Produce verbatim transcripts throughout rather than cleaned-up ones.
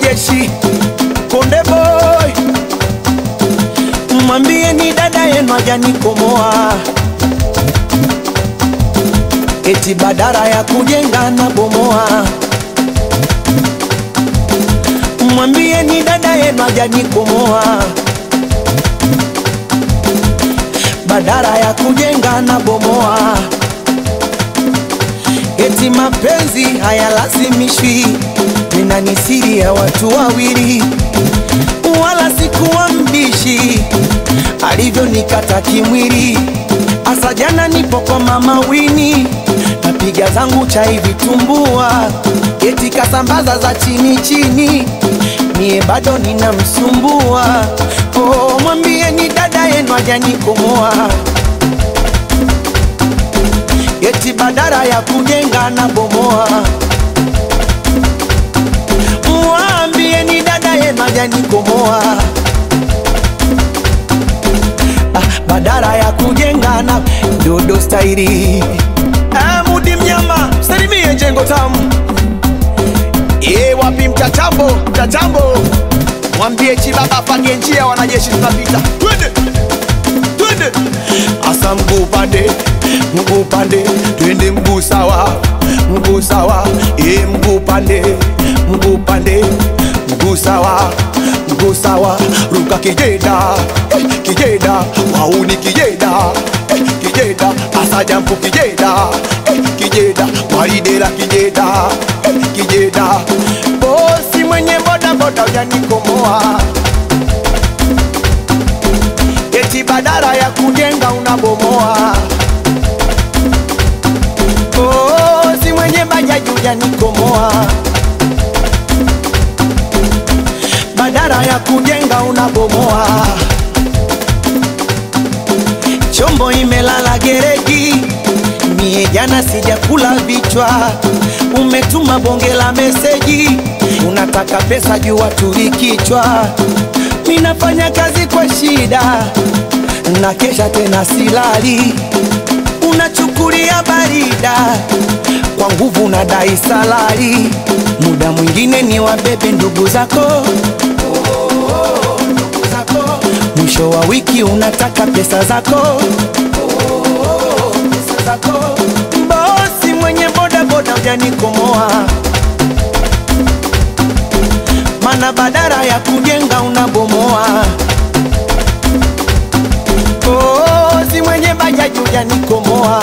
mjeshi Konde Boy. Mwambie ni dada yenu hajanikomoa, eti badala ya kujenga na bomoa. Mwambie ni dada yenu hajanikomoa, badala ya kujenga na bomoa. Eti mapenzi hayalazimishwi, nina ni siri ya watu wawili, wala sikuwa mbishi alivyo nikata kimwili. Asa jana nipo kwa mama Wini, napiga zangu chai vitumbua, eti kasambaza za chini chini, mie bado ninamsumbua. Oh, mwambie ni dada yenu hajanikomoa, eti badala ya kujenga na bomoa. Mwambie ni dada yenu hajanikomoa, ah, badala ya kujenga na dodo stairi. Ah, Mudi Mnyama, salimie jengo tamu. Eh, wapi mtatambo, mtatambo. Mwambie Chibaba pange njia, wanajeshi tunapita. Twende, twende. Asa mguu pande, mguu pande, twende mguu sawa, mguu sawa. Eh, mguu pande, mguu pande, mguu sawa, mguu sawa. Ruka kijeda, eh, kijeda, wauni kijeda, eh, kijeda. Asa jampu kijeda, eh, kijeda, waridela kijeda, eh, kijeda. Bosi mwenye boda boda hajanikomoa, eti badala ya kujenga unabomoa. Bosi mwenye bajaji hajanikomoa, badala ya kujenga unabomoa. Chombo imelala gereji, mie jana sijakula vichwa. Umetuma bonge la meseji, unataka pesa jua tulikichwa. Minafanya kazi kwa shida, na kesha tena silali. Unachukulia barida, kwa nguvu na dai salari. Muda mwingine ni wabebe ndugu zako, ndugu zako. Mwisho wa wiki unataka pesa zako, pesa zako. Bosi mwenye boda boda hajanikomoa, mana badala ya kujenga unabomoa. Bosi mwenye bajaji hajanikomoa,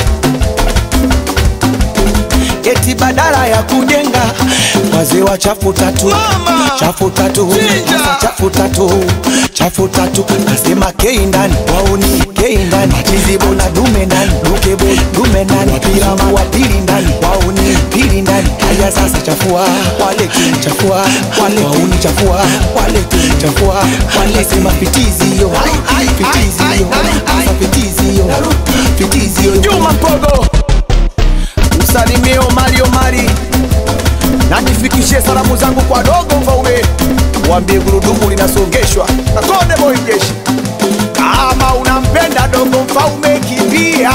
eti badala ya kujenga. Wazee wa chafu tatu, mama, chafu tatu, asa chafu tatu, chafu tatu. Nasema kei ndani, wauni kei ndani, chizibo na dume ndani, lukebo dume ndani, wapira wapili ndani, wauni pili ndani. Haya sasa chafua, wale kini chafua, wale wauni chafua, wale kini chafua, wale sema fitizi yo, fitizi yo, asa fitizi yo, fitizi yo. Juma Mpogo, usalimie Omari Omari, na nifikishie salamu zangu kwa dogo Mfaume. Waambie gurudumu linasongeshwa na Konde Boy mjeshi. Kama unampenda dogo Mfaume kimbia,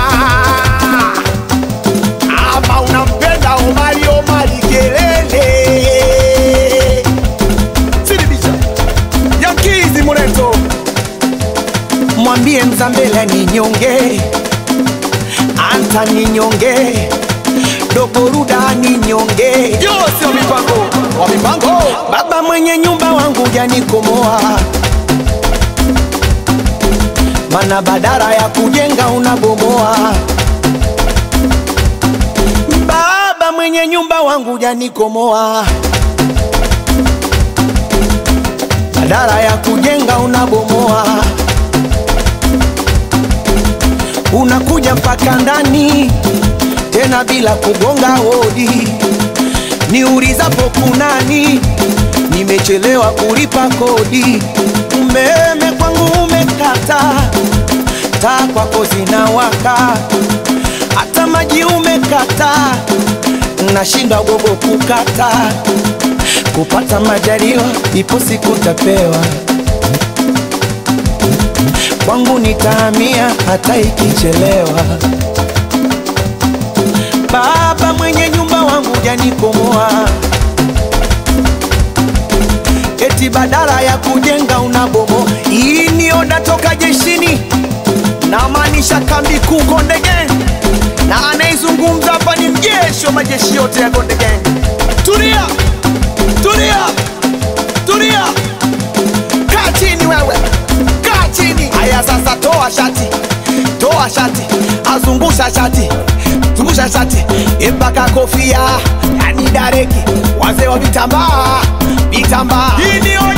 kama unampenda Omari Omari kelele. Sidibisha Yankizi Mureto, mwambie Mzambela ni nyonge, Anta ni nyonge, Dogo Ruda ni nyonge. Yo sio mipango, wa mipango. Baba mwenye nyumba wangu hajanikomoa, mana badala ya kujenga unabomoa. Baba mwenye nyumba wangu hajanikomoa, badala ya kujenga unabomoa. Unakuja mpaka ndani tena bila kugonga hodi, niulizapo kunani, nimechelewa kulipa kodi. Umeme kwangu umekata, taa kwako zinawaka, hata maji umekata, nashinda gogo kukata. Kupata majaliwa ipo siku tapewa, kwangu nitahamia hata ikichelewa. Baba mwenye nyumba wangu hajanikomoa, eti badala ya kujenga unabomo. Hii ni oda toka jeshini, na maanisha kambi kuu Konde Gang, na anaizungumza hapa ni mjeshi wa majeshi yote ya Konde Gang. Tulia, tulia, tulia, kaa chini wewe, kaa chini. Haya sasa, toa shati, toa shati, azungusha shati, zungusha shati, mpaka kofia, yani dareki, wazee wa vitambaa, vitambaa. Hii ni